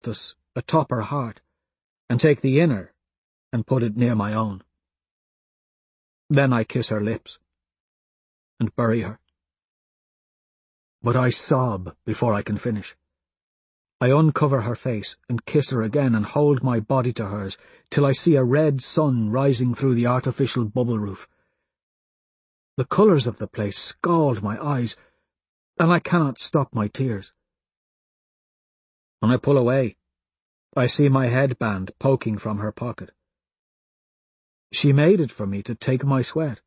us atop her heart, and take the inner and put it near my own. Then I kiss her lips and bury her. But I sob before I can finish. I uncover her face and kiss her again and hold my body to hers till I see a red sun rising through the artificial bubble roof. The colours of the place scald my eyes, and I cannot stop my tears. When I pull away, I see my headband poking from her pocket. She made it for me to take my sweat.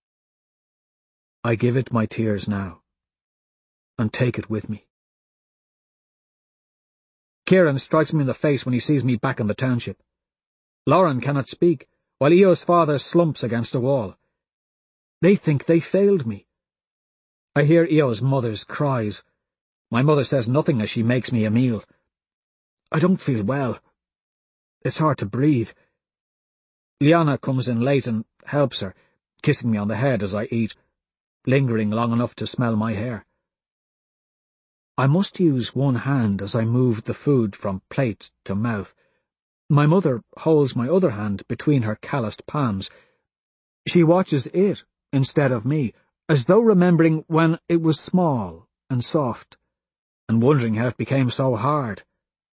I give it my tears now, and take it with me. Kieran strikes me in the face when he sees me back in the township. Lauren cannot speak, while Eo's father slumps against a wall. They think they failed me. I hear Eo's mother's cries. My mother says nothing as she makes me a meal. I don't feel well. It's hard to breathe. Liana comes in late and helps her, kissing me on the head as I eat, lingering long enough to smell my hair. I must use one hand as I move the food from plate to mouth. My mother holds my other hand between her calloused palms. She watches it instead of me, as though remembering when it was small and soft, and wondering how it became so hard.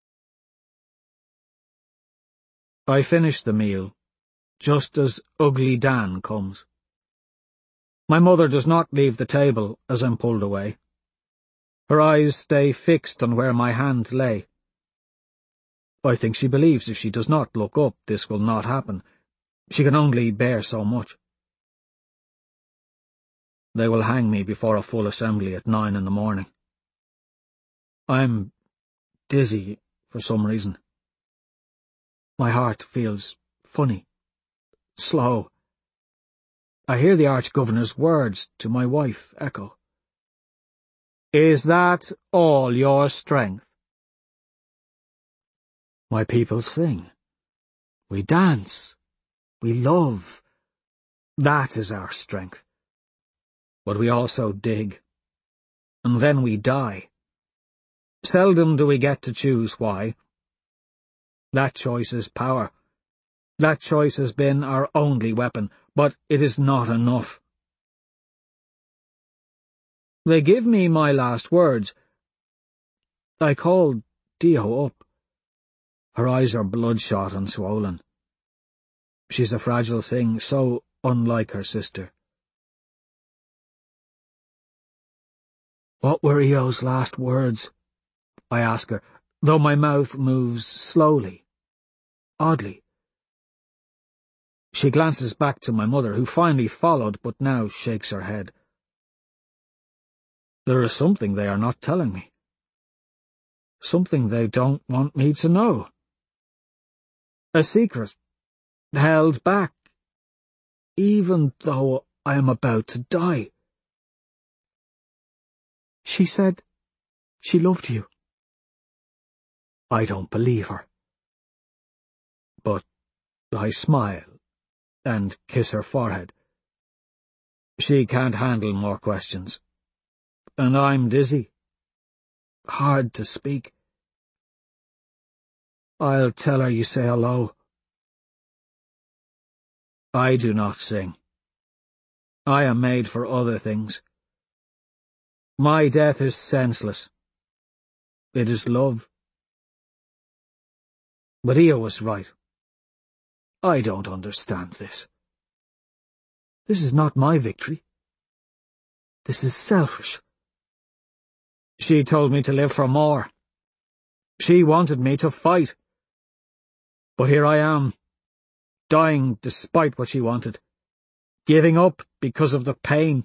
I finish the meal, just as Ugly Dan comes. My mother does not leave the table as I'm pulled away. Her eyes stay fixed on where my hand lay. I think she believes if she does not look up, this will not happen. She can only bear so much. They will hang me before a full assembly at 9 in the morning. I'm dizzy for some reason. My heart feels funny, slow. I hear the Arch-Governor's words to my wife echo. Is that all your strength? My people sing. We dance. We love. That is our strength. But we also dig. And then we die. Seldom do we get to choose why. That choice is power. That choice has been our only weapon, but it is not enough. They give me my last words. I call Dio up. Her eyes are bloodshot and swollen. She's a fragile thing, so unlike her sister. What were Eo's last words? I ask her, though my mouth moves slowly, oddly. She glances back to my mother, who finally followed but now shakes her head. There is something they are not telling me. Something they don't want me to know. A secret, held back, even though I am about to die. She said she loved you. I don't believe her. But I smile and kiss her forehead. She can't handle more questions. And I'm dizzy. Hard to speak. I'll tell her you say hello. I do not sing. I am made for other things. My death is senseless. It is love. But Eo was right. I don't understand this. This is not my victory. This is selfish. She told me to live for more. She wanted me to fight. But here I am, dying despite what she wanted, giving up because of the pain.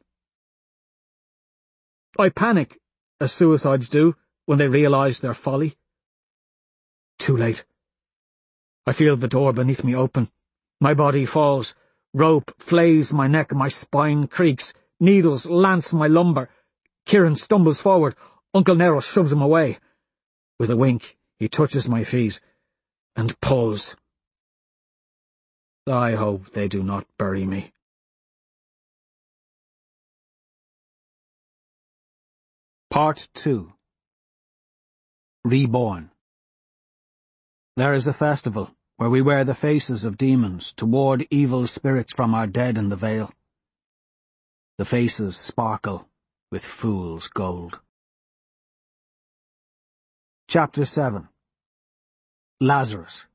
I panic, as suicides do, when they realize their folly. Too late. I feel the door beneath me open. My body falls. Rope flays my neck and my spine creaks. Needles lance my lumbar. Kieran stumbles forward. Uncle Nero shoves him away. With a wink, he touches my feet and pulls. I hope they do not bury me. Part 2. Reborn. There is a festival where we wear the faces of demons to ward evil spirits from our dead in the Vale. The faces sparkle with fool's gold. Chapter 7. Lazarus.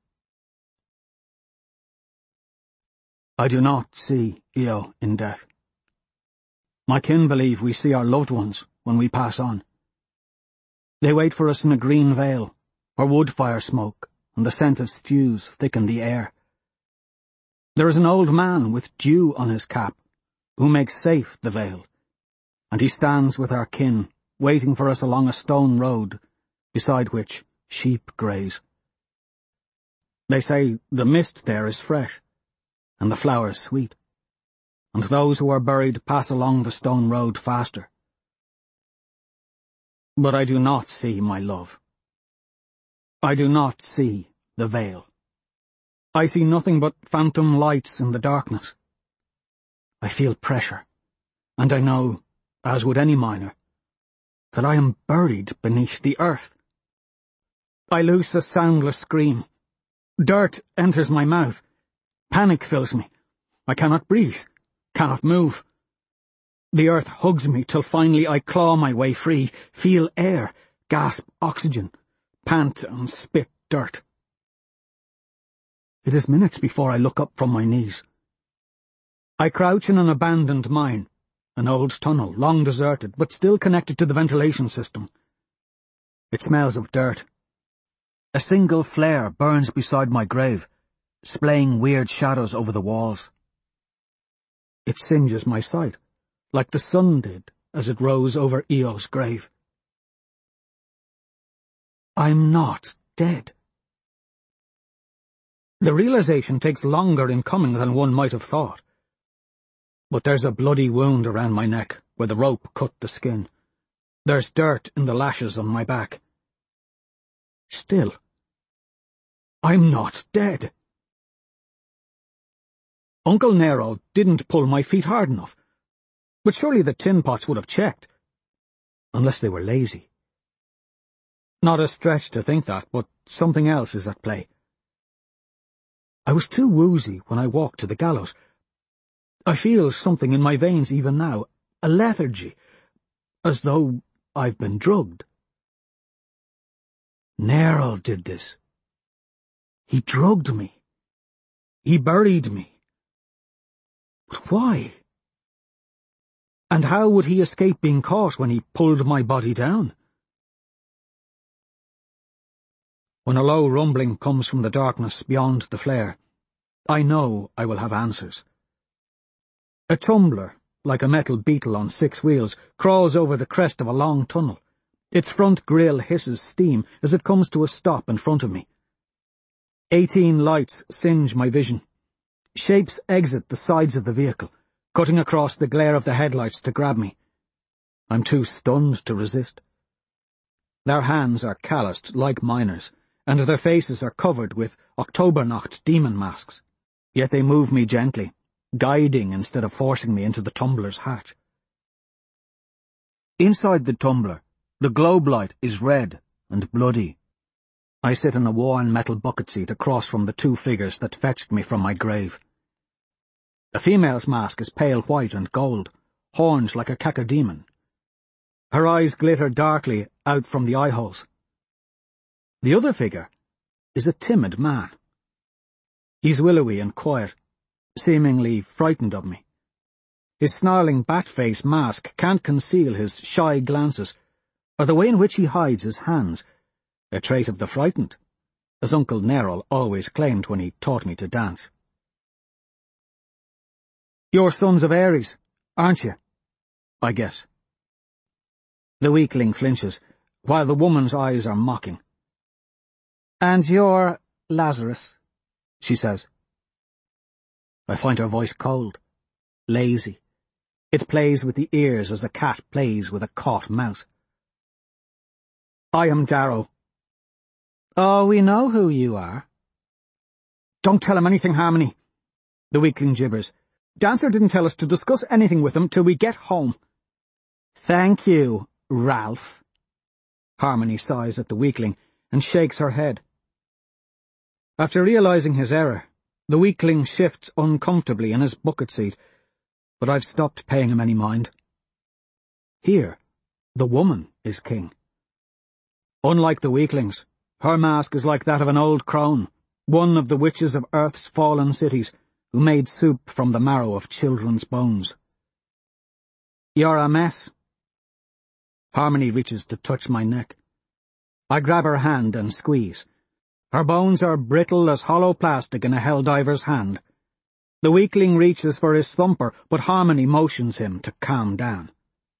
I do not see Io in death. My kin believe we see our loved ones when we pass on. They wait for us in a green vale, where wood fire smoke and the scent of stews thicken the air. There is an old man with dew on his cap, who makes safe the vale, and he stands with our kin, waiting for us along a stone road, beside which sheep graze. They say the mist there is fresh, and the flowers sweet, and those who are buried pass along the stone road faster. But I do not see my love. I do not see the Vale. I see nothing but phantom lights in the darkness. I feel pressure, and I know, as would any miner, that I am buried beneath the earth. I loose a soundless scream. Dirt enters my mouth. Panic fills me. I cannot breathe, cannot move. The earth hugs me till finally I claw my way free, feel air, gasp oxygen, pant and spit dirt. It is minutes before I look up from my knees. I crouch in an abandoned mine, an old tunnel, long deserted, but still connected to the ventilation system. It smells of dirt. A single flare burns beside my grave, splaying weird shadows over the walls. It singes my sight, like the sun did as it rose over Io's grave. I'm not dead. The realization takes longer in coming than one might have thought. But there's a bloody wound around my neck where the rope cut the skin. There's dirt in the lashes on my back. Still, I'm not dead. Uncle Nero didn't pull my feet hard enough, but surely the tin pots would have checked, unless they were lazy. Not a stretch to think that, but something else is at play. I was too woozy when I walked to the gallows. I feel something in my veins even now, a lethargy, as though I've been drugged. Nero did this. He drugged me. He buried me. But why? And how would he escape being caught when he pulled my body down? When a low rumbling comes from the darkness beyond the flare, I know I will have answers. A tumbler, like a metal beetle on 6 wheels, crawls over the crest of a long tunnel. Its front grille hisses steam as it comes to a stop in front of me. 18 lights singe my vision. Shapes exit the sides of the vehicle, cutting across the glare of the headlights to grab me. I'm too stunned to resist. Their hands are calloused like miners, and their faces are covered with Oktobernacht demon masks. Yet they move me gently, guiding instead of forcing me into the tumbler's hatch. Inside the tumbler, the globe light is red and bloody. I sit in a worn metal bucket seat across from the 2 figures that fetched me from my grave. The female's mask is pale white and gold, horns like a cacodemon. Her eyes glitter darkly out from the eyeholes. The other figure is a timid man. He's willowy and quiet, seemingly frightened of me. His snarling bat-face mask can't conceal his shy glances, or the way in which he hides his hands, a trait of the frightened, as Uncle Nero always claimed when he taught me to dance. You're sons of Ares, aren't you? I guess. The weakling flinches, while the woman's eyes are mocking. And you're Lazarus, she says. I find her voice cold, lazy. It plays with the ears as a cat plays with a caught mouse. I am Darrow. Oh, we know who you are. Don't tell him anything, Harmony. The weakling gibbers. Dancer didn't tell us to discuss anything with him till we get home. Thank you, Ralph. Harmony sighs at the weakling and shakes her head. After realizing his error, the weakling shifts uncomfortably in his bucket seat, but I've stopped paying him any mind. Here, the woman is king. Unlike the weaklings, her mask is like that of an old crone, one of the witches of Earth's fallen cities, who made soup from the marrow of children's bones. "You're a mess." Harmony reaches to touch my neck. I grab her hand and squeeze. Her bones are brittle as hollow plastic in a helldiver's hand. The weakling reaches for his thumper, but Harmony motions him to calm down.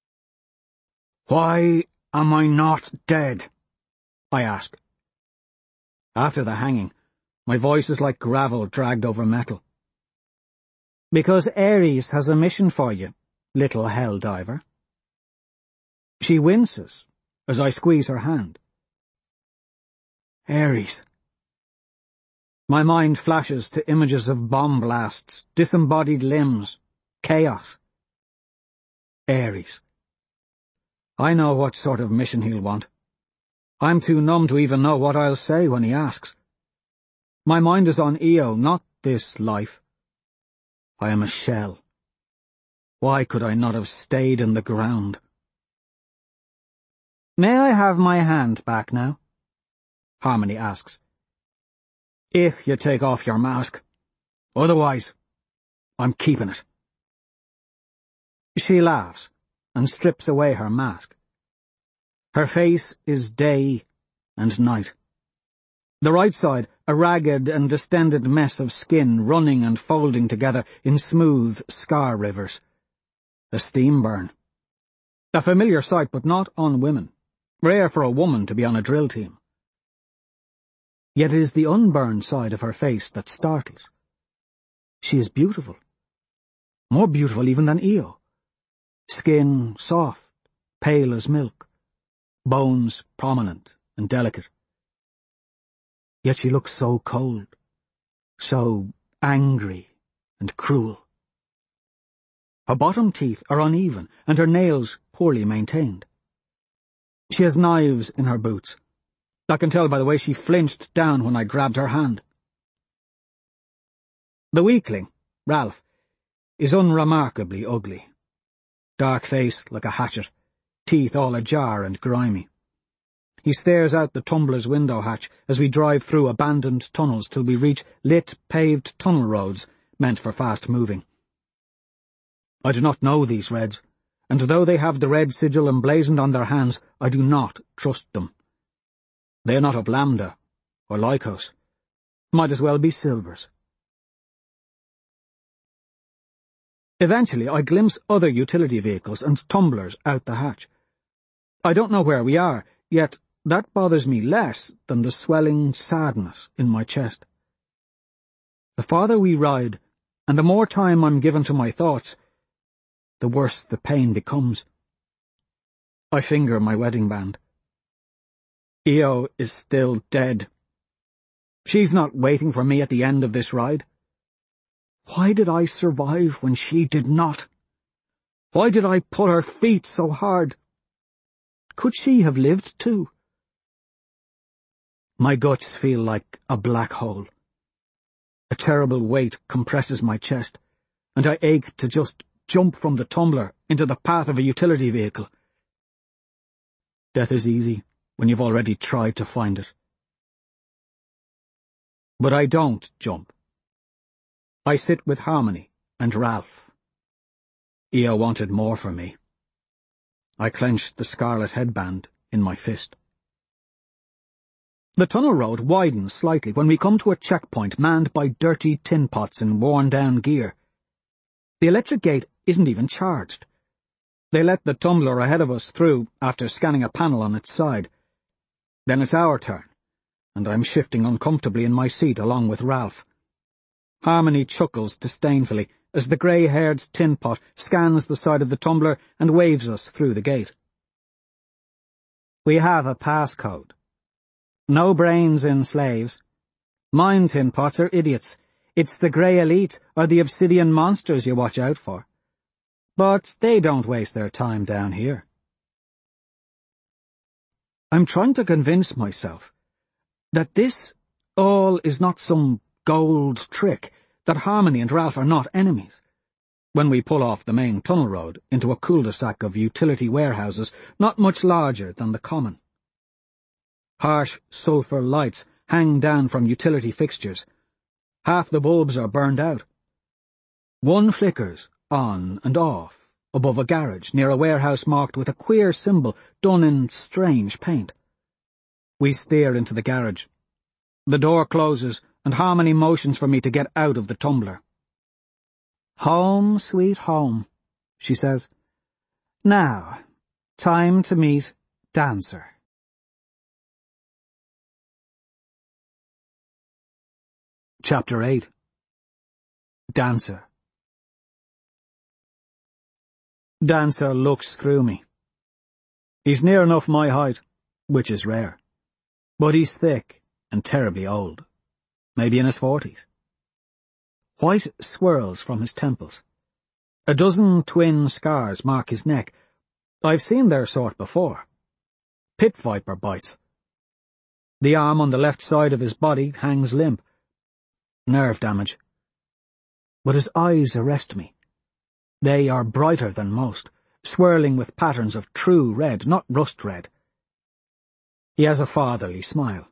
"Why am I not dead?" I ask. After the hanging, my voice is like gravel dragged over metal. "Because Ares has a mission for you, little helldiver." She winces as I squeeze her hand. Ares. My mind flashes to images of bomb blasts, disembodied limbs, chaos. Ares. I know what sort of mission he'll want. I'm too numb to even know what I'll say when he asks. My mind is on Io, not this life. I am a shell. Why could I not have stayed in the ground? "May I have my hand back now?" Harmony asks. "If you take off your mask. Otherwise, I'm keeping it." She laughs and strips away her mask. Her face is day and night. The right side, a ragged and distended mess of skin running and folding together in smooth scar rivers. A steam burn. A familiar sight, but not on women. Rare for a woman to be on a drill team. Yet it is the unburned side of her face that startles. She is beautiful. More beautiful even than Io. Skin soft, pale as milk. Bones prominent and delicate. Yet she looks so cold, so angry and cruel. Her bottom teeth are uneven and her nails poorly maintained. She has knives in her boots. I can tell by the way she flinched down when I grabbed her hand. The weakling, Ralph, is unremarkably ugly. Dark face like a hatchet, teeth all ajar and grimy. He stares out the tumbler's window hatch as we drive through abandoned tunnels till we reach lit, paved tunnel roads meant for fast moving. I do not know these Reds, and though they have the red sigil emblazoned on their hands, I do not trust them. They are not of Lambda or Lycos. Might as well be Silvers. Eventually I glimpse other utility vehicles and tumblers out the hatch. I don't know where we are, yet that bothers me less than the swelling sadness in my chest. The farther we ride, and the more time I'm given to my thoughts, the worse the pain becomes. I finger my wedding band. Io is still dead. She's not waiting for me at the end of this ride. Why did I survive when she did not? Why did I pull her feet so hard? Could she have lived too? My guts feel like a black hole. A terrible weight compresses my chest, and I ache to just jump from the tumbler into the path of a utility vehicle. Death is easy when you've already tried to find it. But I don't jump. I sit with Harmony and Ralph. Io wanted more from me. I clenched the scarlet headband in my fist. The tunnel road widens slightly when we come to a checkpoint manned by dirty tin pots in worn-down gear. The electric gate isn't even charged. They let the tumbler ahead of us through after scanning a panel on its side. Then it's our turn, and I'm shifting uncomfortably in my seat along with Ralph. Harmony chuckles disdainfully as the grey-haired tin pot scans the side of the tumbler and waves us through the gate. We have a passcode. No brains in slaves. Mine tin pots are idiots. It's the grey elite or the obsidian monsters you watch out for. But they don't waste their time down here. I'm trying to convince myself that this All is not some gold trick, that Harmony and Ralph are not enemies. When we pull off the main tunnel road into a cul-de-sac of utility warehouses not much larger than the common. Harsh sulphur lights hang down from utility fixtures. Half the bulbs are burned out. One flickers on and off above a garage near a warehouse marked with a queer symbol done in strange paint. We steer into the garage. The door closes, and Harmony motions for me to get out of the tumbler. "Home, sweet home," she says. "Now, time to meet Dancer." Chapter 8. Dancer. Dancer looks through me. He's near enough my height, which is rare, but he's thick and terribly old, maybe in his 40s. White swirls from his temples. A dozen twin scars mark his neck. I've seen their sort before. Pit viper bites. The arm on the left side of his body hangs limp. Nerve damage. But his eyes arrest me. They are brighter than most, swirling with patterns of true red, not rust red. He has a fatherly smile.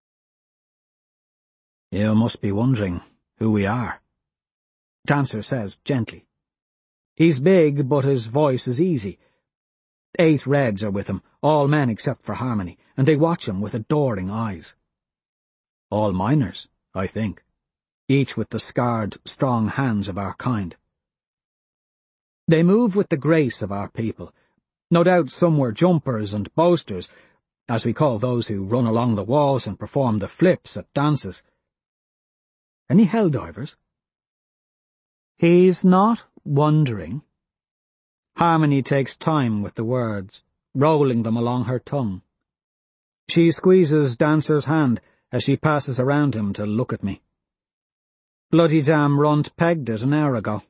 "You must be wondering who we are," Dancer says gently. He's big, but his voice is easy. 8 Reds are with him, all men except for Harmony, and they watch him with adoring eyes. All miners, I think, each with the scarred, strong hands of our kind. They move with the grace of our people. No doubt some were jumpers and boasters, as we call those who run along the walls and perform the flips at dances. Any hell divers? He's not wondering. Harmony takes time with the words, rolling them along her tongue. She squeezes Dancer's hand as she passes around him to look at me. "Bloody damn runt pegged it an hour ago."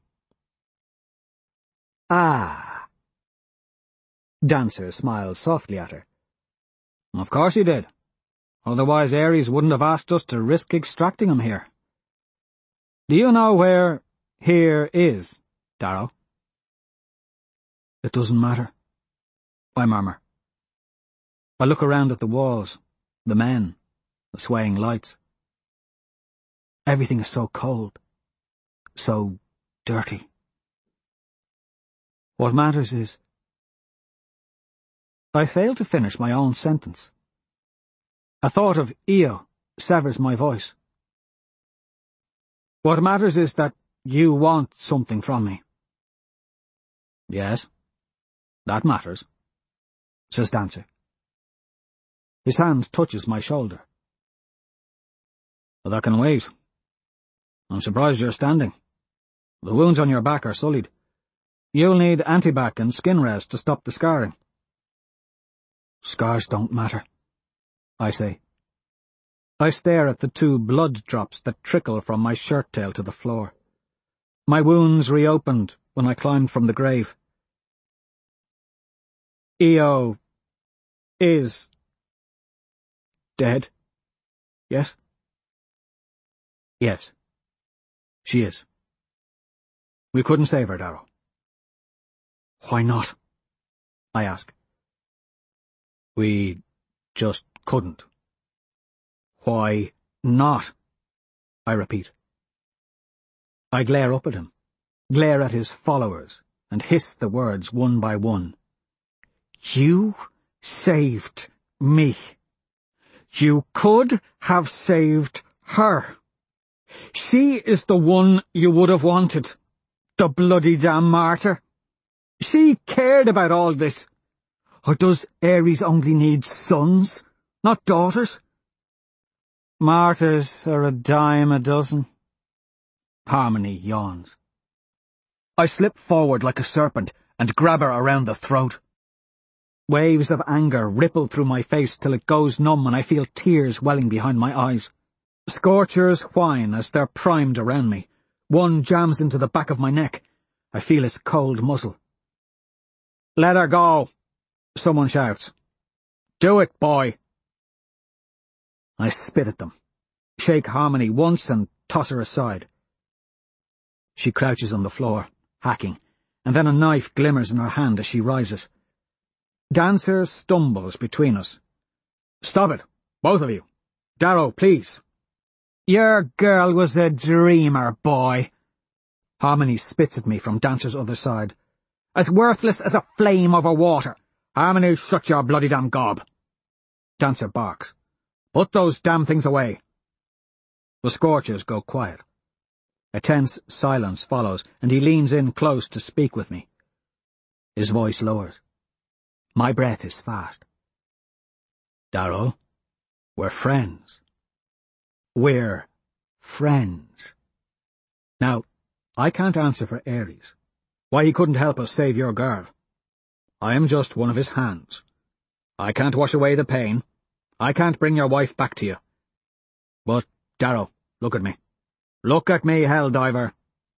"Ah." Dancer smiles softly at her. "Of course he did. Otherwise Ares wouldn't have asked us to risk extracting him here. Do you know where here is, Darrow?" "It doesn't matter," I murmur. I look around at the walls, the men, the swaying lights. Everything is so cold, so dirty. What matters is... I fail to finish my own sentence. A thought of Io severs my voice. What matters is that you want something from me. Yes, that matters, says Dancer. His hand touches my shoulder. Well, that can wait. I'm surprised you're standing. The wounds on your back are sullied. You'll need antibac and skin rest to stop the scarring. Scars don't matter, I say. I stare at the 2 blood drops that trickle from my shirt tail to the floor. My wounds reopened when I climbed from the grave. Io is dead, yes? Yes, she is. We couldn't save her, Darrow. Why not? I ask. We just couldn't. Why not? I repeat. I glare up at him, glare at his followers, and hiss the words one by one. You saved me. You could have saved her. She is the one you would have wanted, the bloody damn martyr. She cared about all this. Or does Ares only need sons, not daughters? Martyrs are a dime a dozen. Harmony yawns. I slip forward like a serpent and grab her around the throat. Waves of anger ripple through my face till it goes numb and I feel tears welling behind my eyes. Scorchers whine as they're primed around me. One jams into the back of my neck. I feel its cold muzzle. Let her go, someone shouts. Do it, boy. I spit at them. shake Harmony once and toss her aside. She crouches on the floor, hacking, and then a knife glimmers in her hand as she rises. Dancer stumbles between us. "Stop it, both of you. Darrow, please." "Your girl was a dreamer, boy." Harmony spits at me from Dancer's other side. "As worthless as a flame over water. Harmony, shut your bloody damn gob." Dancer barks. "Put those damn things away." The Scorchers go quiet. A tense silence follows, and he leans in close to speak with me. His voice lowers. My breath is fast. "Darrow, we're friends. We're friends." Now, I can't answer for Ares, why he couldn't help us save your girl. I am just one of his hands. I can't wash away the pain. I can't bring your wife back to you. But, Darrow, look at me. Look at me, Helldiver.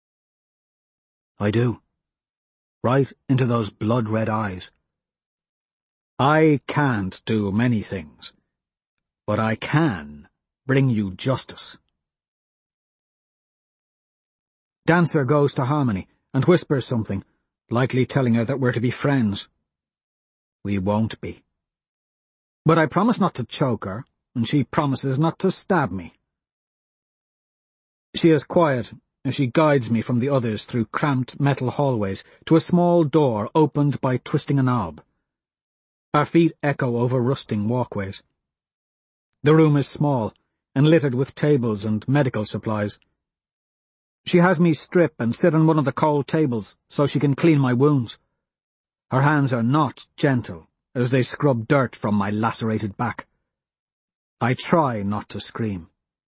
I do. Right into those blood-red eyes. I can't do many things, but I can bring you justice. Dancer goes to Harmony and whispers something, likely telling her that we're to be friends. We won't be. But I promise not to choke her, and she promises not to stab me. She is quiet as she guides me from the others through cramped metal hallways to a small door opened by twisting a knob. Our feet echo over rusting walkways. The room is small and littered with tables and medical supplies. She has me strip and sit on one of the cold tables so she can clean my wounds. Her hands are not gentle as they scrub dirt from my lacerated back. I try not to scream.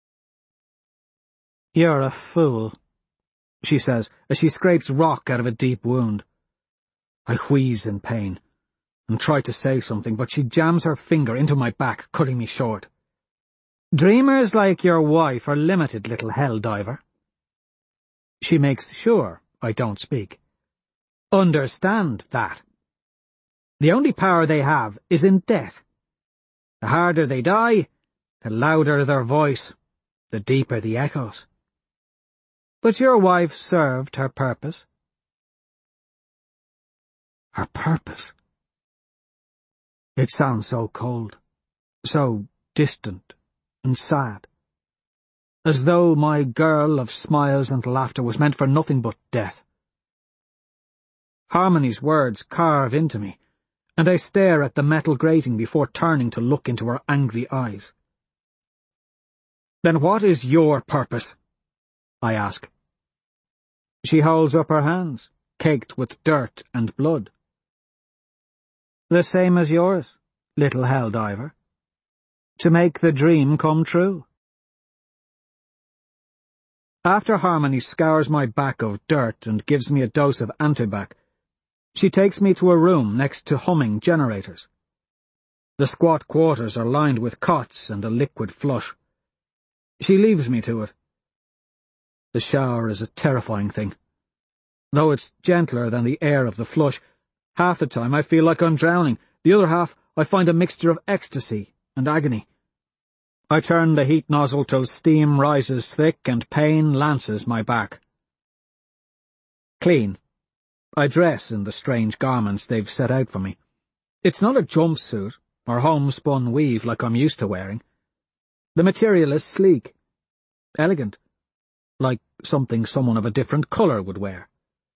"You're a fool," she says as she scrapes rock out of a deep wound. I wheeze in pain and try to say something, but she jams her finger into my back, cutting me short. "Dreamers like your wife are limited, little Helldiver." She makes sure I don't speak. "Understand that. The only power they have is in death. The harder they die, the louder their voice, the deeper the echoes. But your wife served her purpose." Her purpose? It sounds so cold, so distant and sad, as though my girl of smiles and laughter was meant for nothing but death. Harmony's words carve into me, and I stare at the metal grating before turning to look into her angry eyes. "Then what is your purpose?" I ask. She holds up her hands, caked with dirt and blood. "The same as yours, little Helldiver. To make the dream come true." After Harmony scours my back of dirt and gives me a dose of antibac, she takes me to a room next to humming generators. The squat quarters are lined with cots and a liquid flush. She leaves me to it. The shower is a terrifying thing. Though it's gentler than the air of the flush, half the time I feel like I'm drowning, the other half I find a mixture of ecstasy and agony. I turn the heat nozzle till steam rises thick and pain lances my back. Clean. I dress in the strange garments they've set out for me. It's not a jumpsuit or homespun weave like I'm used to wearing. The material is sleek, elegant, like something someone of a different colour would wear.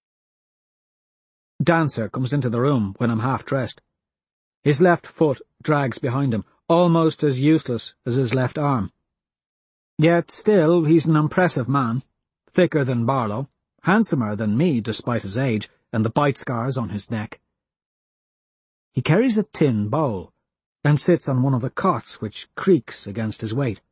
Dancer comes into the room when I'm half-dressed. His left foot drags behind him, almost as useless as his left arm. Yet still he's an impressive man, thicker than Barlow, handsomer than me despite his age and the bite scars on his neck. He carries a tin bowl and sits on one of the cots which creaks against his weight.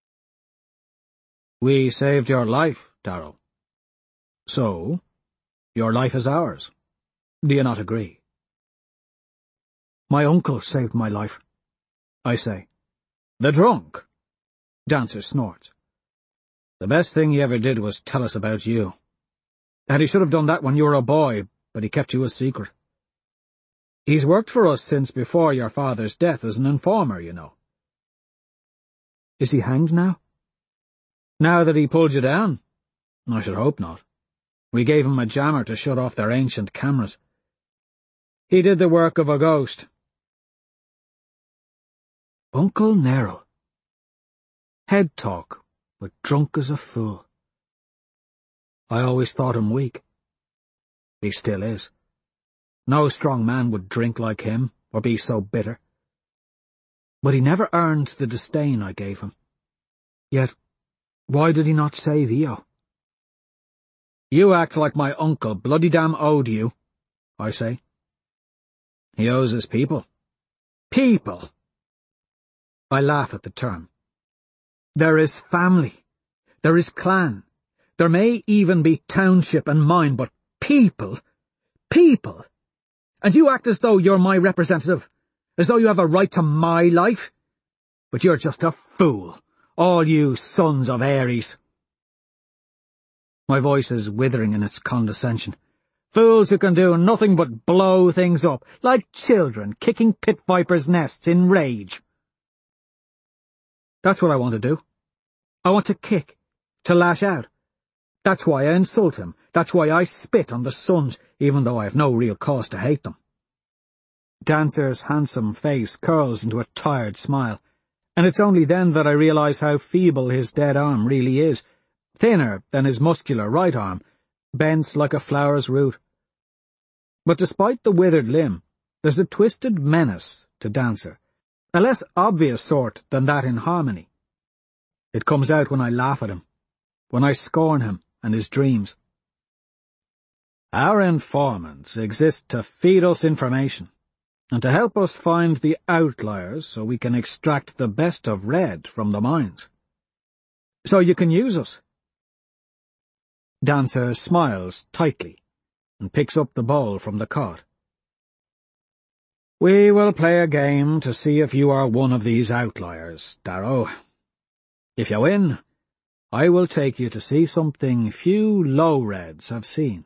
"We saved your life, Darrow. So, your life is ours. Do you not agree?" "My uncle saved my life," I say. "The drunk?" Dancer snorts. "The best thing he ever did was tell us about you. And he should have done that when you were a boy, but he kept you a secret. He's worked for us since before your father's death as an informer, you know." "Is he hanged now?" Now that he pulled you down? I should hope not. We gave him a jammer to shut off their ancient cameras. He did the work of a ghost. Uncle Nero. Head talk, but drunk as a fool. I always thought him weak. He still is. No strong man would drink like him, or be so bitter. But he never earned the disdain I gave him. Yet, why did he not save Io? You act like my uncle bloody damn owed you, I say. He owes his people. People! I laugh at the term. There is family. There is clan. There may even be township and mine, but people! People! And you act as though you're my representative, as though you have a right to my life? But you're just a fool, all you sons of Ares. My voice is withering in its condescension. Fools who can do nothing but blow things up, like children kicking pit vipers' nests in rage. That's what I want to do. I want to kick, to lash out. That's why I insult him. That's why I spit on the sons, even though I have no real cause to hate them. Dancer's handsome face curls into a tired smile, and it's only then that I realize how feeble his dead arm really is, thinner than his muscular right arm, bent like a flower's root. But despite the withered limb, there's a twisted menace to Dancer, a less obvious sort than that in Harmony. It comes out when I laugh at him, when I scorn him and his dreams. Our informants exist to feed us information, and to help us find the outliers so we can extract the best of Red from the mines. So you can use us. Dancer smiles tightly and picks up the bowl from the cot. We will play a game to see if you are one of these outliers, Darrow. If you win, I will take you to see something few low-reds have seen.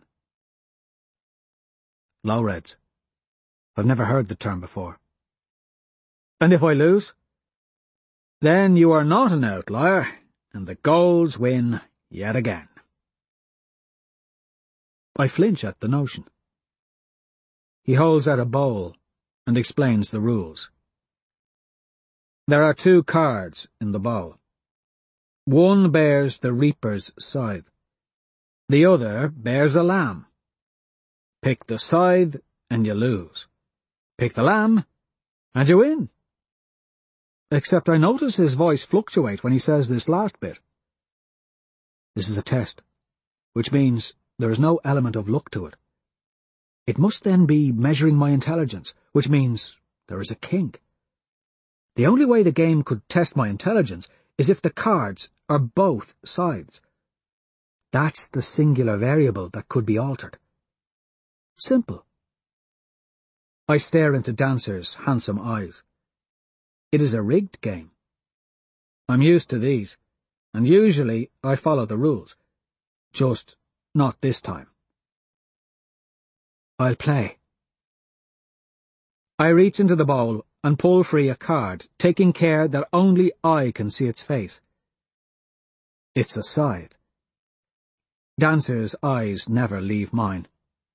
Low-reds? I've never heard the term before. And if I lose? Then you are not an outlier, and the Golds win yet again. I flinch at the notion. He holds out a bowl and explains the rules. There are 2 cards in the bowl. One bears the Reaper's scythe. The other bears a lamb. Pick the scythe and you lose. Pick the lamb and you win. Except I notice his voice fluctuate when he says this last bit. This is a test, which means there is no element of luck to it. It must then be measuring my intelligence, which means there is a kink. The only way the game could test my intelligence is if the cards are both sides. That's the singular variable that could be altered. Simple. I stare into Dancer's handsome eyes. It is a rigged game. I'm used to these, and usually I follow the rules. Just not this time. I'll play. I reach into the bowl and pull free a card, taking care that only I can see its face. It's a scythe. Dancer's eyes never leave mine.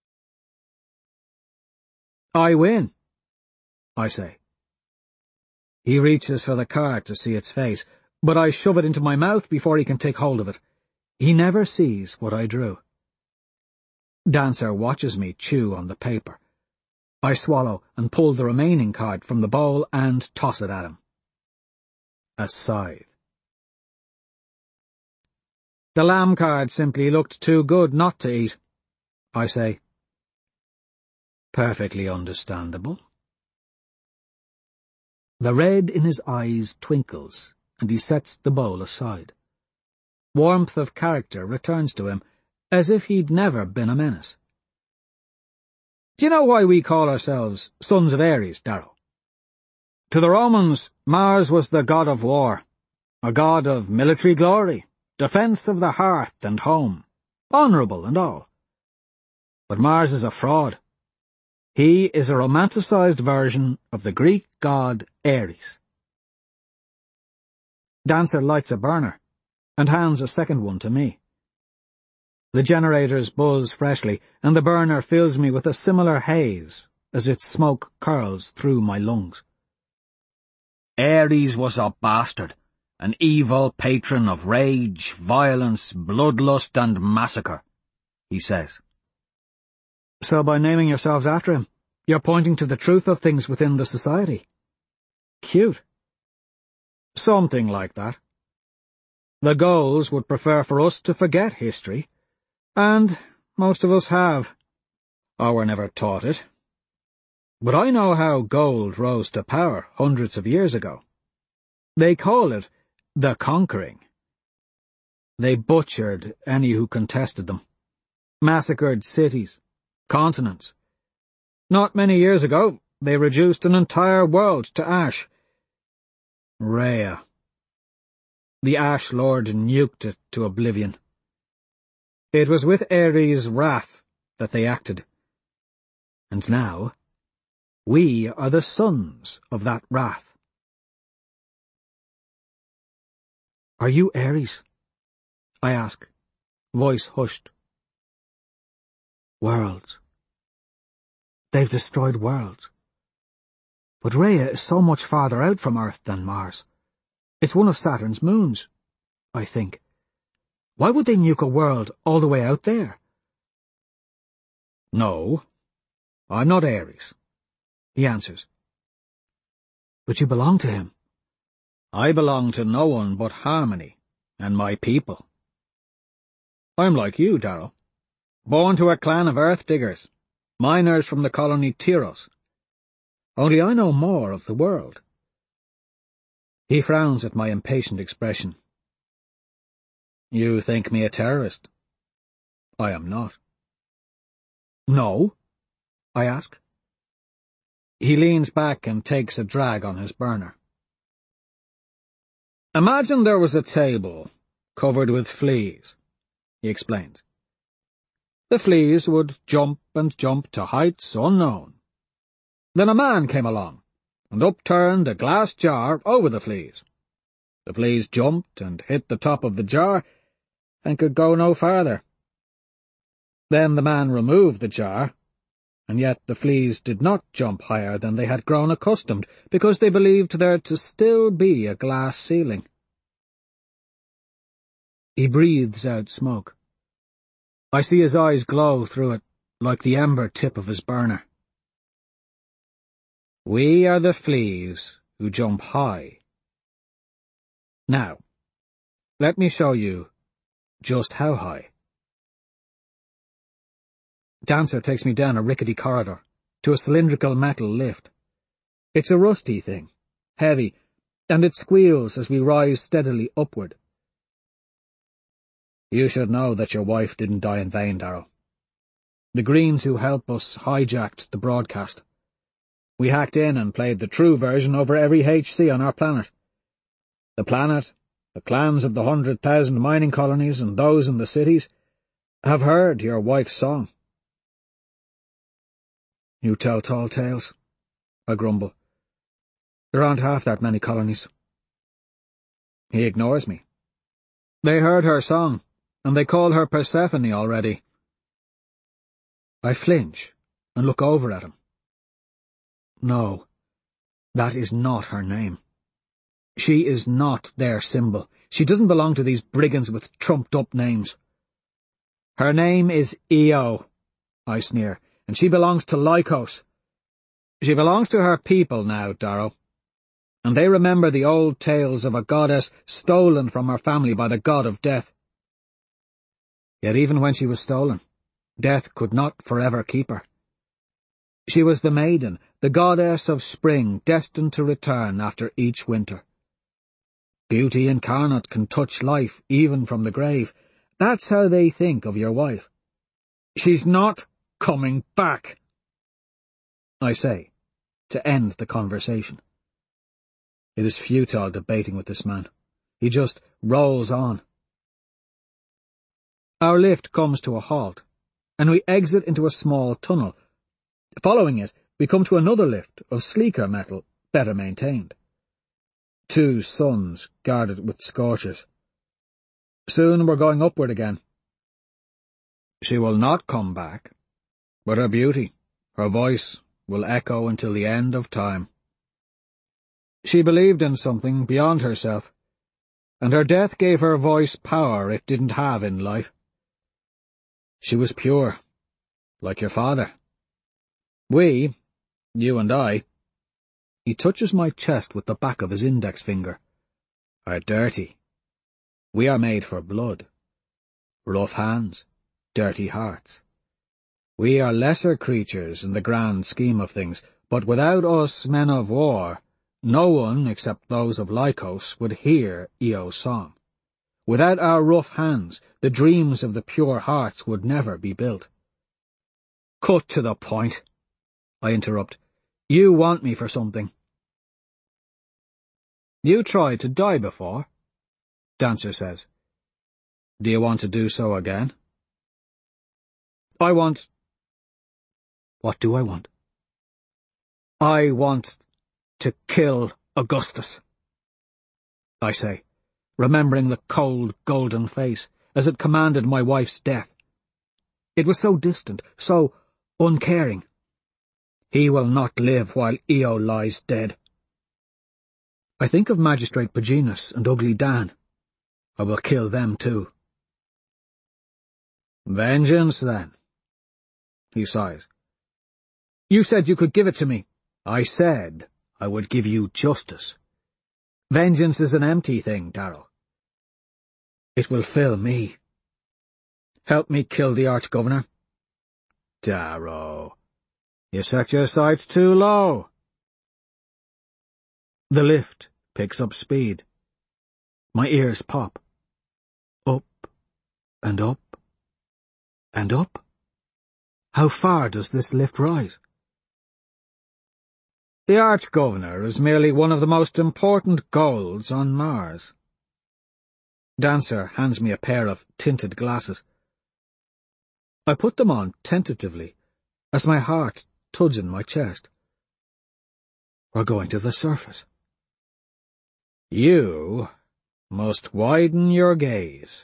I win, I say. He reaches for the card to see its face, but I shove it into my mouth before he can take hold of it. He never sees what I drew. Dancer watches me chew on the paper. I swallow and pull the remaining card from the bowl and toss it at him. A scythe. The lamb card simply looked too good not to eat, I say. Perfectly understandable. The red in his eyes twinkles, and he sets the bowl aside. Warmth of character returns to him, as if he'd never been a menace. Do you know why we call ourselves Sons of Ares, Darrow? To the Romans, Mars was the god of war, a god of military glory, defence of the hearth and home, honourable and all. But Mars is a fraud. He is a romanticised version of the Greek god Ares. Dancer lights a burner, and hands a second one to me. The generators buzz freshly, and the burner fills me with a similar haze as its smoke curls through my lungs. Ares was a bastard, an evil patron of rage, violence, bloodlust, and massacre, he says. So by naming yourselves after him, you're pointing to the truth of things within the society. Cute. Something like that. The Goals would prefer for us to forget history, and most of us have. Or were never taught it. But I know how gold rose to power hundreds of years ago. They call it the conquering. They butchered any who contested them, massacred cities, continents. Not many years ago, they reduced an entire world to ash. Rhea. The Ash Lord nuked it to oblivion. It was with Ares' wrath that they acted. And now, we are the sons of that wrath. Are you Ares? I ask, voice hushed. Worlds. They've destroyed worlds. But Rhea is so much farther out from Earth than Mars. It's one of Saturn's moons, I think. Why would they nuke a world all the way out there? No, I'm not Ares, he answers. But you belong to him. I belong to no one but Harmony and my people. I'm like you, Darrow, born to a clan of earth diggers, miners from the colony Tyros. Only I know more of the world. He frowns at my impatient expression. You think me a terrorist? I am not. No? I ask. He leans back and takes a drag on his burner. Imagine there was a table covered with fleas, he explains. The fleas would jump and jump to heights unknown. Then a man came along and upturned a glass jar over the fleas. The fleas jumped and hit the top of the jar and could go no farther. Then the man removed the jar, and yet the fleas did not jump higher than they had grown accustomed, because they believed there to still be a glass ceiling. He breathes out smoke. I see his eyes glow through it, like the ember tip of his burner. We are the fleas who jump high. Now, let me show you just how high. Dancer takes me down a rickety corridor, to a cylindrical metal lift. It's a rusty thing, heavy, and it squeals as we rise steadily upward. You should know that your wife didn't die in vain, Darrow. The Greens who help us hijacked the broadcast. We hacked in and played the true version over every HC on our planet. The planet, the clans of the 100,000 mining colonies and those in the cities have heard your wife's song. You tell tall tales, I grumble. There aren't half that many colonies. He ignores me. They heard her song, and they call her Persephone already. I flinch and look over at him. No, that is not her name. She is not their symbol. She doesn't belong to these brigands with trumped-up names. Her name is Io, I sneer, and she belongs to Lycos. She belongs to her people now, Darrow, and they remember the old tales of a goddess stolen from her family by the god of death. Yet even when she was stolen, death could not forever keep her. She was the maiden, the goddess of spring, destined to return after each winter. Beauty incarnate can touch life even from the grave. That's how they think of your wife. She's not coming back, I say, to end the conversation. It is futile debating with this man. He just rolls on. Our lift comes to a halt, and we exit into a small tunnel. Following it, we come to another lift of sleeker metal, better maintained. 2 suns guarded with scorchers. Soon we're going upward again. She will not come back, but her beauty, her voice, will echo until the end of time. She believed in something beyond herself, and her death gave her voice power it didn't have in life. She was pure, like your father. We, you and I, he touches my chest with the back of his index finger, are dirty. We are made for blood. Rough hands, dirty hearts. We are lesser creatures in the grand scheme of things, but without us men of war, no one except those of Lycos would hear Eo's song. Without our rough hands, the dreams of the pure hearts would never be built. Cut to the point, I interrupt. You want me for something. You tried to die before, Dancer says. Do you want to do so again? I want... What do I want? I want to kill Augustus, I say, remembering the cold, golden face as it commanded my wife's death. It was so distant, so uncaring. He will not live while Io lies dead. I think of Magistrate Paginus and Ugly Dan. I will kill them too. Vengeance, then, he sighs. You said you could give it to me. I said I would give you justice. Vengeance is an empty thing, Darrow. It will fill me. Help me kill the Arch-Governor. Darrow, you set your sights too low. The lift picks up speed. My ears pop. Up and up and up. How far does this lift rise? The Arch-Governor is merely one of the most important goals on Mars. Dancer hands me a pair of tinted glasses. I put them on tentatively, as my heart tugs in my chest. We're going to the surface. You must widen your gaze.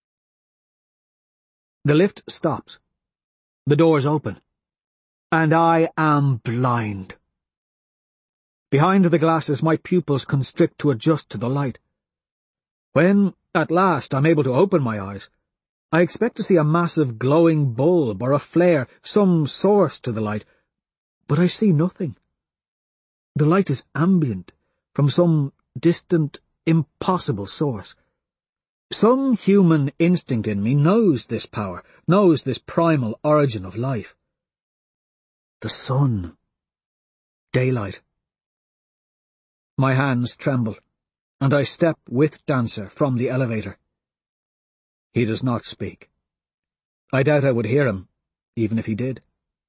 The lift stops. The doors open. And I am blind. Behind the glasses, my pupils constrict to adjust to the light. When, at last, I'm able to open my eyes, I expect to see a massive glowing bulb or a flare, some source to the light, but I see nothing. The light is ambient, from some distant, impossible source. Some human instinct in me knows this power, knows this primal origin of life. The sun. Daylight. My hands tremble, and I step with Dancer from the elevator. He does not speak. I doubt I would hear him, even if he did.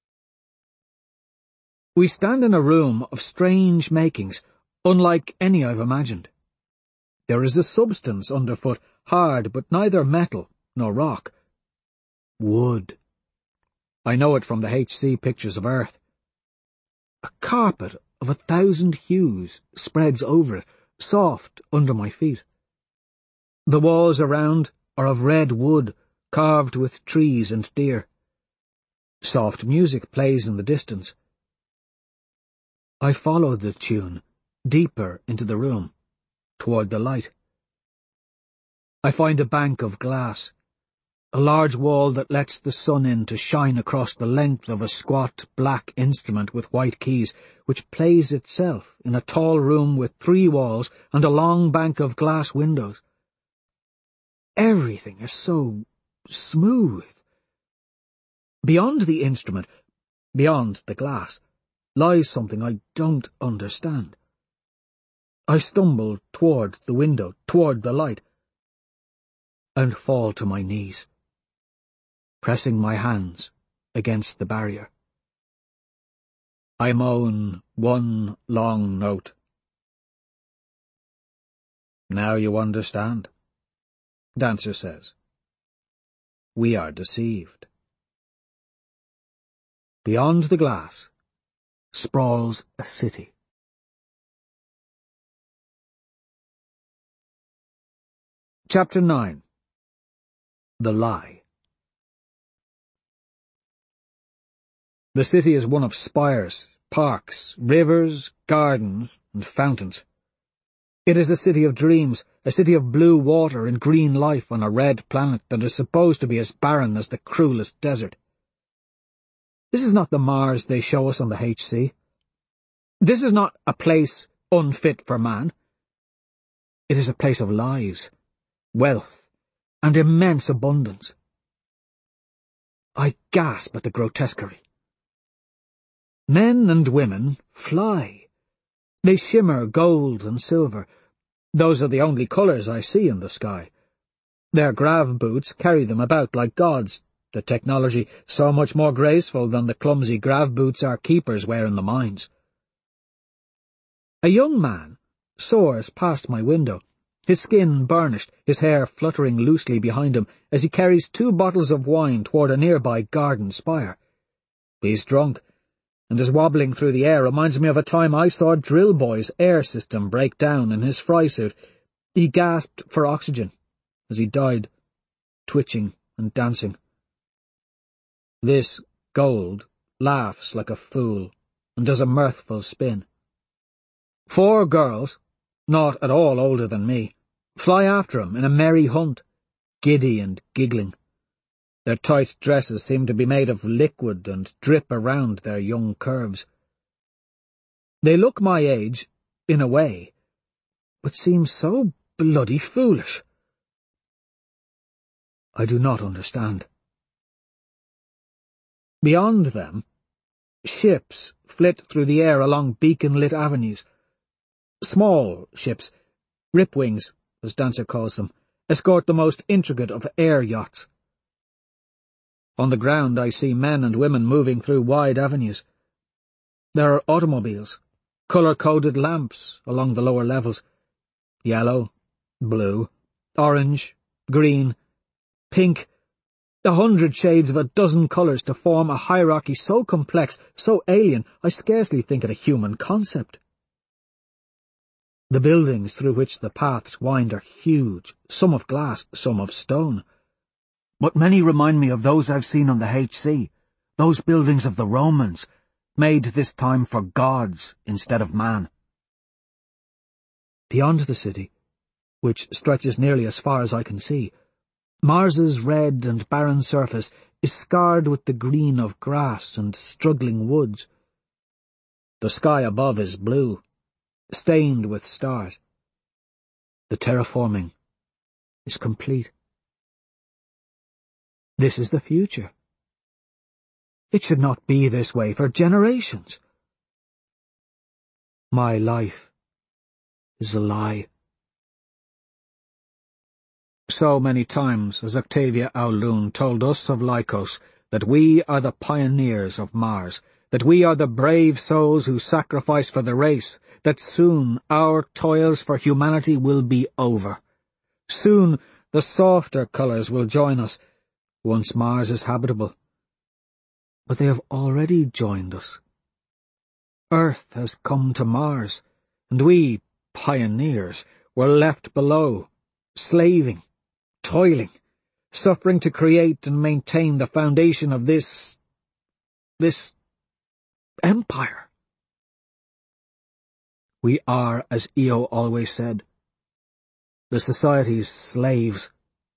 We stand in a room of strange makings, unlike any I've imagined. There is a substance underfoot, hard but neither metal nor rock. Wood. I know it from the HC pictures of Earth. A carpet of 1,000 hues spreads over it, soft under my feet. The walls around are of red wood, carved with trees and deer. Soft music plays in the distance. I follow the tune, deeper into the room, toward the light. I find a bank of glass, a large wall that lets the sun in to shine across the length of a squat black instrument with white keys, which plays itself in a tall room with 3 walls and a long bank of glass windows. Everything is so smooth. Beyond the instrument, beyond the glass, lies something I don't understand. I stumble toward the window, toward the light, and fall to my knees, pressing my hands against the barrier. I moan one long note. Now you understand, Dancer says. We are deceived. Beyond the glass sprawls a city. Chapter 9 The lie. The city is one of spires, parks, rivers, gardens, and fountains. It is a city of dreams, a city of blue water and green life on a red planet that is supposed to be as barren as the cruelest desert. This is not the Mars they show us on the HC. This is not a place unfit for man. It is a place of lies, wealth, and immense abundance. I gasp at the grotesquerie. Men and women fly. They shimmer gold and silver. Those are the only colours I see in the sky. Their grav boots carry them about like gods, the technology so much more graceful than the clumsy grav boots our keepers wear in the mines. A young man soars past my window, his skin burnished, his hair fluttering loosely behind him as he carries 2 bottles of wine toward a nearby garden spire. He's drunk, and his wobbling through the air reminds me of a time I saw Drill Boy's air system break down in his fry suit. He gasped for oxygen as he died, twitching and dancing. This gold laughs like a fool and does a mirthful spin. 4 girls, not at all older than me, fly after him in a merry hunt, giddy and giggling. Their tight dresses seem to be made of liquid and drip around their young curves. They look my age, in a way, but seem so bloody foolish. I do not understand. Beyond them, ships flit through the air along beacon-lit avenues. Small ships, ripwings, as Dancer calls them, escort the most intricate of air yachts. On the ground I see men and women moving through wide avenues. There are automobiles, colour-coded lamps along the lower levels. Yellow, blue, orange, green, pink, 100 shades of a dozen colours to form a hierarchy so complex, so alien, I scarcely think it a human concept. The buildings through which the paths wind are huge, some of glass, some of stone. But many remind me of those I've seen on the HC, those buildings of the Romans, made this time for gods instead of man. Beyond the city, which stretches nearly as far as I can see, Mars's red and barren surface is scarred with the green of grass and struggling woods. The sky above is blue, stained with stars. The terraforming is complete. This is the future. It should not be this way for generations. My life is a lie. So many times has Octavia Aulun told us of Lycos that we are the pioneers of Mars, that we are the brave souls who sacrifice for the race, that soon our toils for humanity will be over. Soon the softer colours will join us, once Mars is habitable. But they have already joined us. Earth has come to Mars, and we, pioneers, were left below, slaving, toiling, suffering to create and maintain the foundation of this empire. We are, as Io always said, the society's slaves.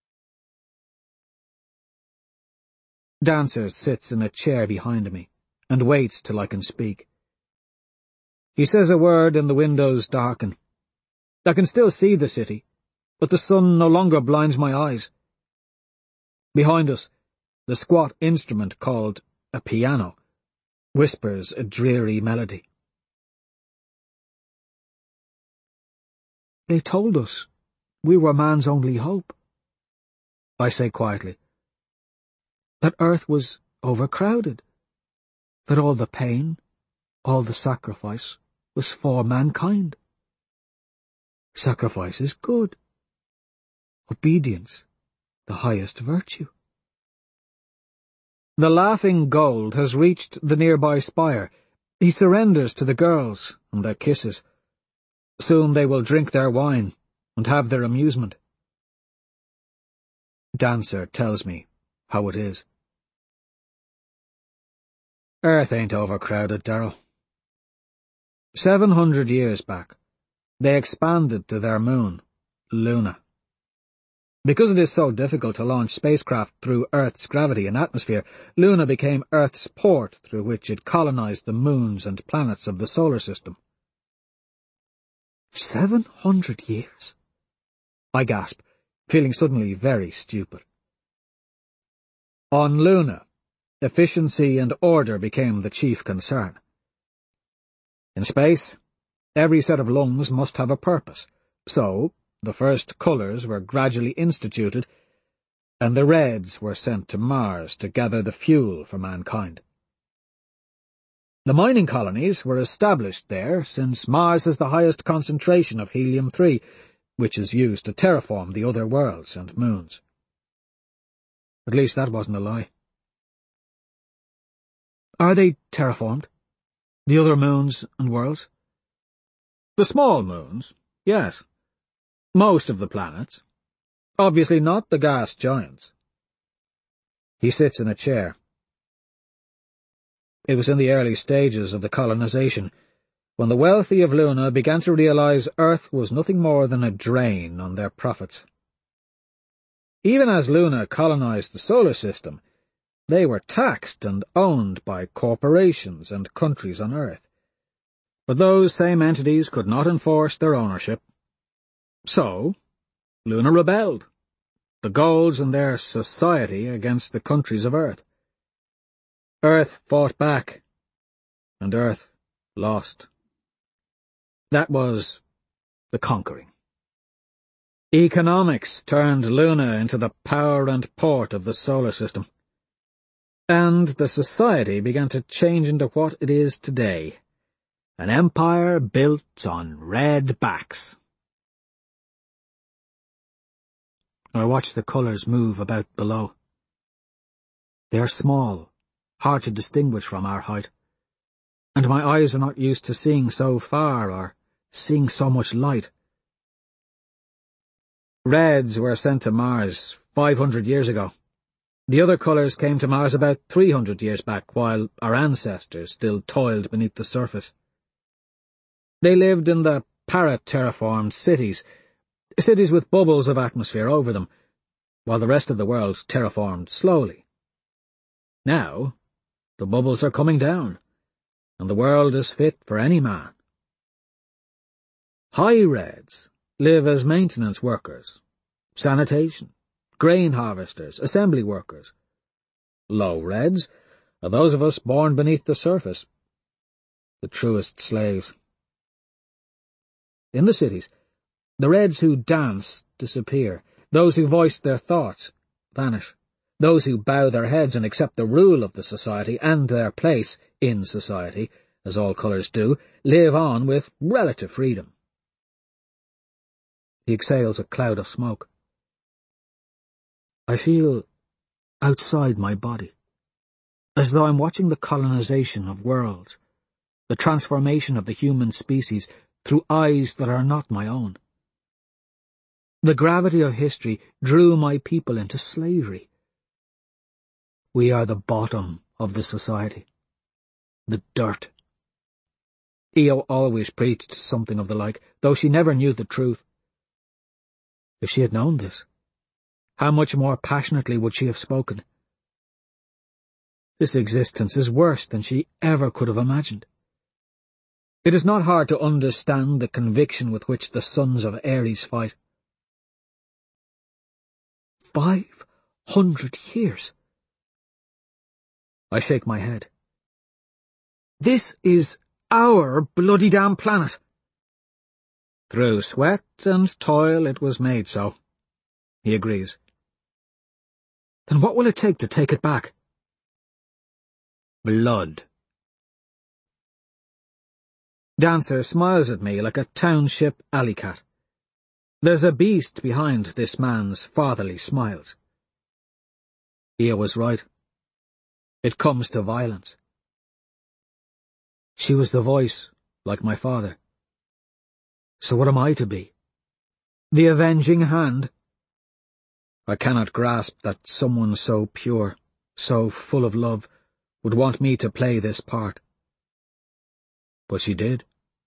Dancer sits in a chair behind me and waits till I can speak. He says a word and the windows darken. I can still see the city, but the sun no longer blinds my eyes. Behind us, the squat instrument called a piano whispers a dreary melody. They told us we were man's only hope, I say quietly. That Earth was overcrowded, that all the pain, all the sacrifice was for mankind. Sacrifice is good. Obedience, the highest virtue. The laughing gold has reached the nearby spire. He surrenders to the girls and their kisses. Soon they will drink their wine and have their amusement. Dancer tells me how it is. Earth ain't overcrowded, Darrell. 700 years back, they expanded to their moon, Luna. Because it is so difficult to launch spacecraft through Earth's gravity and atmosphere, Luna became Earth's port through which it colonized the moons and planets of the solar system. 700 years? I gasp, feeling suddenly very stupid. On Luna, efficiency and order became the chief concern. In space, every set of lungs must have a purpose, so the first colours were gradually instituted, and the reds were sent to Mars to gather the fuel for mankind. The mining colonies were established there, since Mars has the highest concentration of helium-3, which is used to terraform the other worlds and moons. At least that wasn't a lie. Are they terraformed? The other moons and worlds? The small moons, yes. Most of the planets. Obviously not the gas giants. He sits in a chair. It was in the early stages of the colonization, when the wealthy of Luna began to realize Earth was nothing more than a drain on their profits. Even as Luna colonized the solar system, they were taxed and owned by corporations and countries on Earth. But those same entities could not enforce their ownership. So, Luna rebelled, the goals in their society against the countries of Earth. Earth fought back, and Earth lost. That was the conquering. Economics turned Luna into the power and port of the solar system, and the society began to change into what it is today, an empire built on red backs. I watch the colours move about below. They are small, hard to distinguish from our height, and my eyes are not used to seeing so far or seeing so much light. Reds were sent to Mars 500 years ago. The other colours came to Mars about 300 years back, while our ancestors still toiled beneath the surface. They lived in the para-terraformed cities with bubbles of atmosphere over them, while the rest of the world terraformed slowly. Now, the bubbles are coming down, and the world is fit for any man. High reds live as maintenance workers, sanitation, grain harvesters, assembly workers. Low reds are those of us born beneath the surface, the truest slaves. In the cities, the reds who dance disappear. Those who voice their thoughts vanish. Those who bow their heads and accept the rule of the society and their place in society, as all colours do, live on with relative freedom. He exhales a cloud of smoke. I feel outside my body, as though I'm watching the colonization of worlds, the transformation of the human species through eyes that are not my own. The gravity of history drew my people into slavery. We are the bottom of the society, the dirt. Io always preached something of the like, though she never knew the truth. If she had known this, how much more passionately would she have spoken? This existence is worse than she ever could have imagined. It is not hard to understand the conviction with which the sons of Ares fight. 500 years. I shake my head. This is our bloody damn planet. Through sweat and toil it was made so. He agrees. Then what will it take it back? Blood. Dancer smiles at me like a township alley cat. There's a beast behind this man's fatherly smiles. Io was right. It comes to violence. She was the voice, like my father. So what am I to be? The avenging hand? I cannot grasp that someone so pure, so full of love, would want me to play this part. But she did.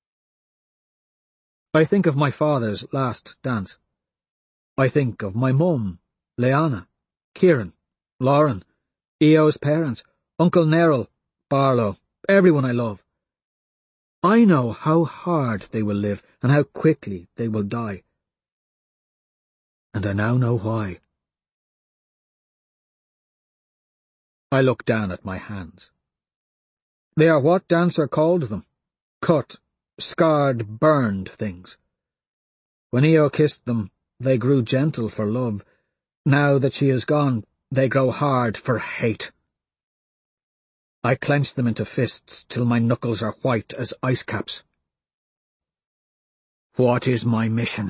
I think of my father's last dance. I think of my mum, Leanna, Kieran, Lauren, Eo's parents, Uncle Neril, Barlow, everyone I love. I know how hard they will live and how quickly they will die. And I now know why. I look down at my hands. They are what Dancer called them. Cut, scarred, burned things. When Eo kissed them, they grew gentle for love. Now that she is gone, they grow hard for hate. I clench them into fists till my knuckles are white as ice caps. What is my mission?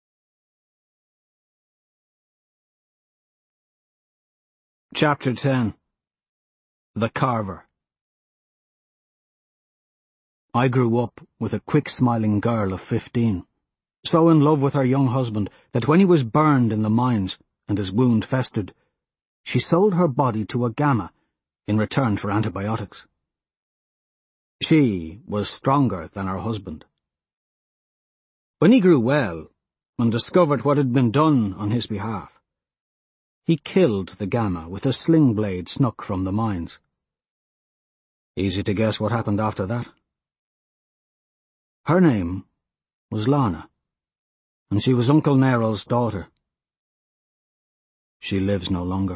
Chapter 10. The Carver. I grew up with a quick-smiling girl of 15, so in love with her young husband that when he was burned in the mines and his wound festered, she sold her body to a Gamma in return for antibiotics. She was stronger than her husband. When he grew well and discovered what had been done on his behalf, he killed the Gamma with a sling blade snuck from the mines. Easy to guess what happened after that. Her name was Lana, and she was Uncle Neril's daughter. She lives no longer.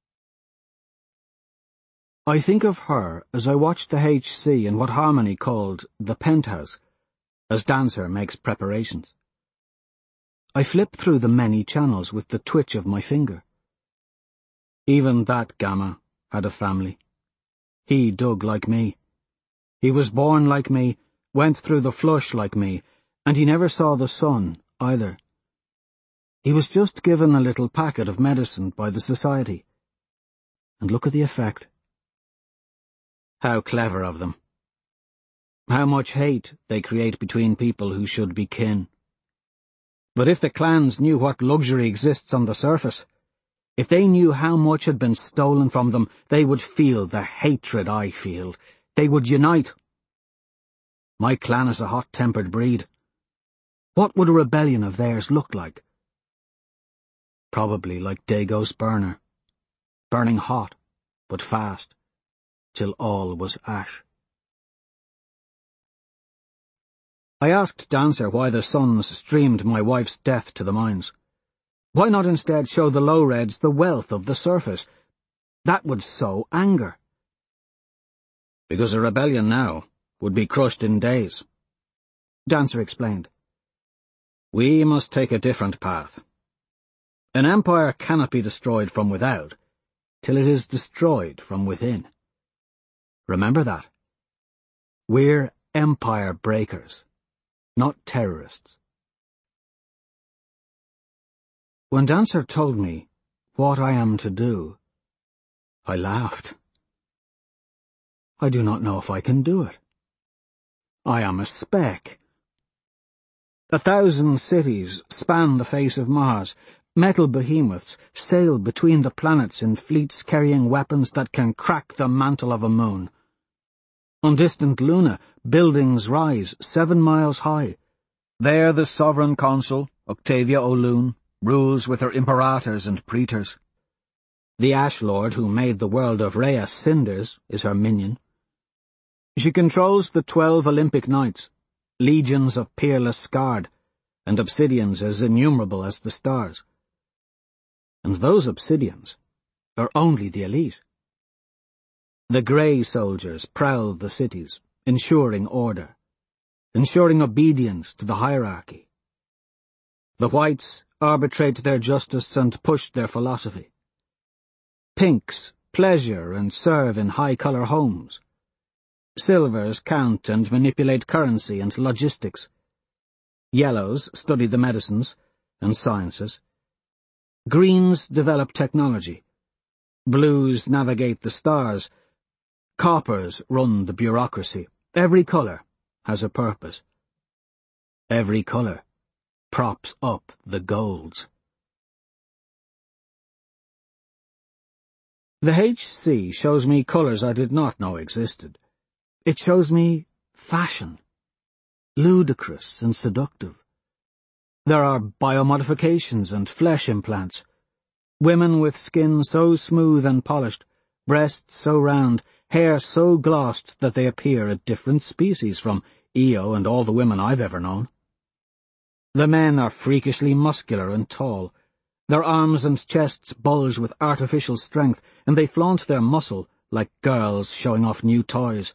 I think of her as I watch the HC in what Harmony called the penthouse, as Dancer makes preparations. I flip through the many channels with the twitch of my finger. Even that Gamma had a family. He dug like me. He was born like me, went through the flush like me, and he never saw the sun, either. He was just given a little packet of medicine by the Society. And look at the effect. How clever of them. How much hate they create between people who should be kin. But if the clans knew what luxury exists on the surface, if they knew how much had been stolen from them, they would feel the hatred I feel. They would unite. My clan is a hot-tempered breed. What would a rebellion of theirs look like? Probably like Dago's burner, burning hot, but fast, till all was ash. I asked Dancer why the sons streamed my wife's death to the mines. Why not instead show the Low-Reds the wealth of the surface? That would sow anger. Because a rebellion now would be crushed in days. Dancer explained. We must take a different path. An empire cannot be destroyed from without, till it is destroyed from within. Remember that. We're empire breakers, not terrorists. When Dancer told me what I am to do, I laughed. I do not know if I can do it. I am a speck. 1,000 cities span the face of Mars. Metal behemoths sail between the planets in fleets carrying weapons that can crack the mantle of a moon. On distant Luna, buildings rise 7 miles high. There the sovereign consul, Octavia O'Loon, rules with her imperators and praetors. The Ash Lord who made the world of Rhea cinders is her minion. She controls the 12 Olympic Knights, legions of peerless Scard, and obsidians as innumerable as the stars. And those obsidians are only the elite. The grey soldiers prowl the cities, ensuring order, ensuring obedience to the hierarchy. The whites arbitrate their justice and push their philosophy. Pinks pleasure and serve in high-colour homes. Silvers count and manipulate currency and logistics. Yellows study the medicines and sciences. Greens develop technology. Blues navigate the stars. Coppers run the bureaucracy. Every colour has a purpose. Every colour props up the golds. The HC shows me colours I did not know existed. It shows me fashion, ludicrous and seductive. There are biomodifications and flesh implants, women with skin so smooth and polished, breasts so round, hair so glossed that they appear a different species from Io and all the women I've ever known. The men are freakishly muscular and tall. Their arms and chests bulge with artificial strength, and they flaunt their muscle like girls showing off new toys.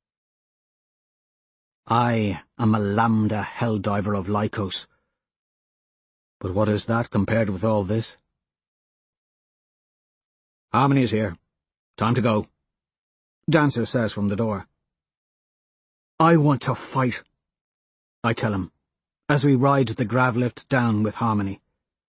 I am a lambda helldiver of Lycos. But what is that compared with all this? Harmony is here. Time to go, Dancer says from the door. I want to fight, I tell him, as we ride the gravlift down with Harmony.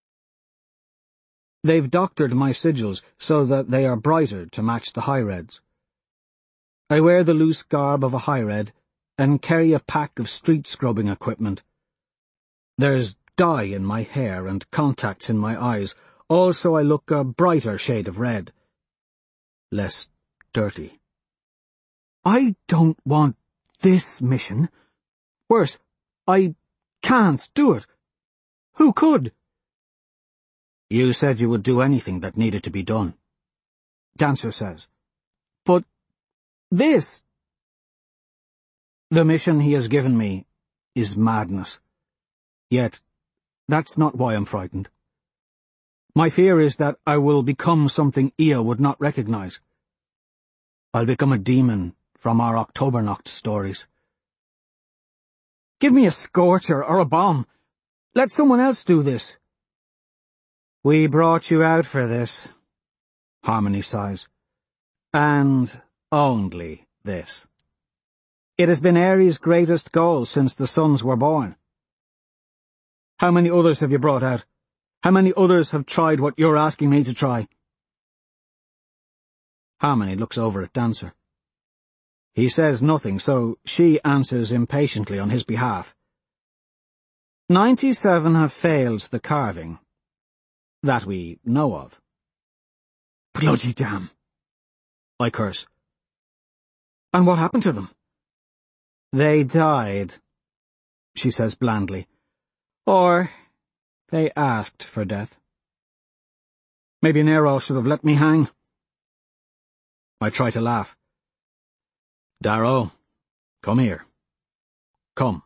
They've doctored my sigils so that they are brighter to match the high reds. I wear the loose garb of a high red and carry a pack of street-scrubbing equipment. There's dye in my hair and contacts in my eyes, also I look a brighter shade of red. Less dirty. I don't want this mission. Worse, I can't do it. Who could? You said you would do anything that needed to be done, Dancer says. But this... The mission he has given me is madness. Yet, that's not why I'm frightened. My fear is that I will become something Io would not recognize. I'll become a demon from our Octobernacht stories. Give me a scorcher or a bomb. Let someone else do this. We brought you out for this, Harmony sighs. And only this. It has been Ares' greatest goal since the suns were born. How many others have you brought out? How many others have tried what you're asking me to try? Harmony looks over at Dancer. He says nothing, so she answers impatiently on his behalf. 97 have failed the carving. That we know of. Bloody damn! I curse. And what happened to them? They died, she says blandly. Or they asked for death. Maybe Nero should have let me hang. I try to laugh. Darrow, come here. Come.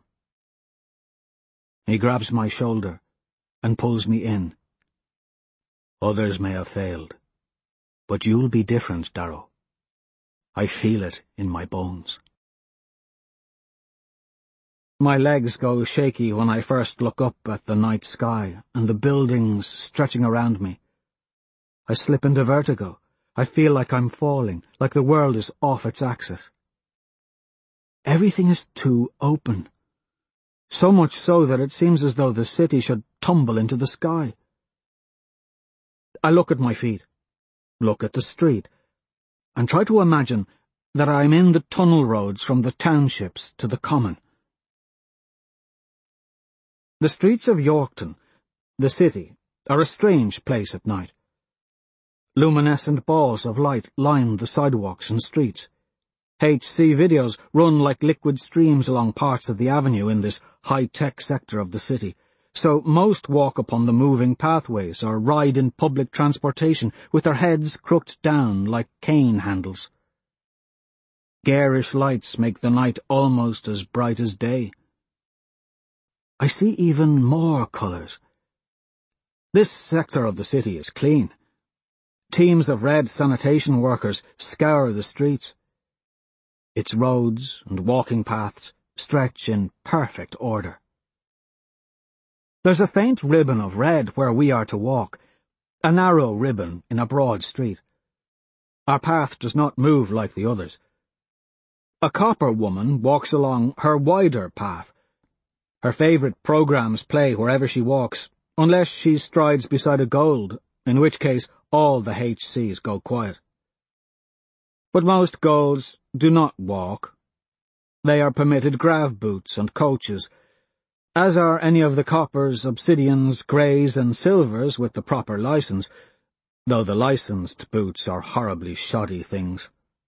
He grabs my shoulder and pulls me in. Others may have failed, but you'll be different, Darrow. I feel it in my bones. My legs go shaky when I first look up at the night sky and the buildings stretching around me. I slip into vertigo. I feel like I'm falling, like the world is off its axis. Everything is too open. So much so that it seems as though the city should tumble into the sky. I look at my feet, look at the street, and try to imagine that I'm in the tunnel roads from the townships to the common. The streets of Yorkton, the city, are a strange place at night. Luminescent balls of light line the sidewalks and streets. HC videos run like liquid streams along parts of the avenue in this high-tech sector of the city, so most walk upon the moving pathways or ride in public transportation with their heads crooked down like cane handles. Garish lights make the night almost as bright as day. I see even more colours. This sector of the city is clean. Teams of red sanitation workers scour the streets. Its roads and walking paths stretch in perfect order. There's a faint ribbon of red where we are to walk, a narrow ribbon in a broad street. Our path does not move like the others. A copper woman walks along her wider path. Her favourite programmes play wherever she walks, unless she strides beside a gold, in which case all the HCs go quiet. But most golds do not walk. They are permitted grav boots and coaches, as are any of the coppers, obsidians, greys and silvers with the proper licence, though the licensed boots are horribly shoddy things.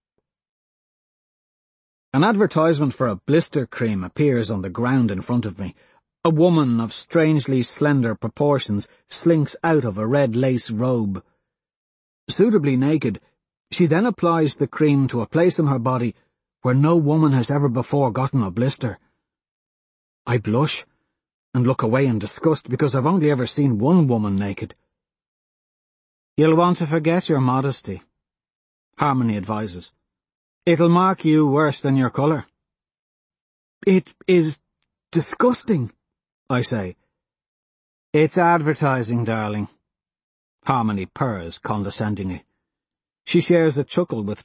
An advertisement for a blister cream appears on the ground in front of me. A woman of strangely slender proportions slinks out of a red lace robe. Suitably naked, she then applies the cream to a place in her body where no woman has ever before gotten a blister. I blush and look away in disgust because I've only ever seen one woman naked. "You'll want to forget your modesty," Harmony advises. "It'll mark you worse than your colour." "It is disgusting," I say. "It's advertising, darling," Harmony purrs condescendingly. She shares a chuckle with